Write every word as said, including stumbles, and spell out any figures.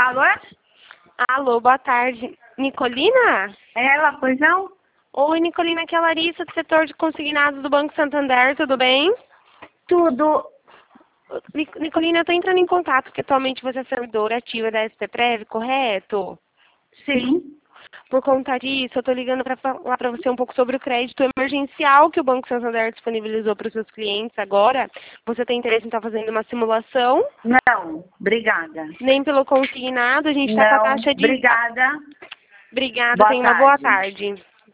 Alô? Alô, boa tarde. Nicolina? É ela, pois não? Oi, Nicolina, aqui é a Larissa, do setor de consignados do Banco Santander, tudo bem? Tudo. Nic- Nicolina, eu tô entrando em contato, porque atualmente você é servidora ativa da S P Prev, correto? Sim. Por conta disso, eu tô ligando para falar para você um pouco sobre o crédito emergencial que o Banco Santander disponibilizou para os seus clientes agora. Você tem interesse em estar fazendo uma simulação? Não, obrigada. Nem pelo consignado, a gente está com a Não, taxa de... obrigada. Obrigada, Boa tenha uma boa tarde. tarde.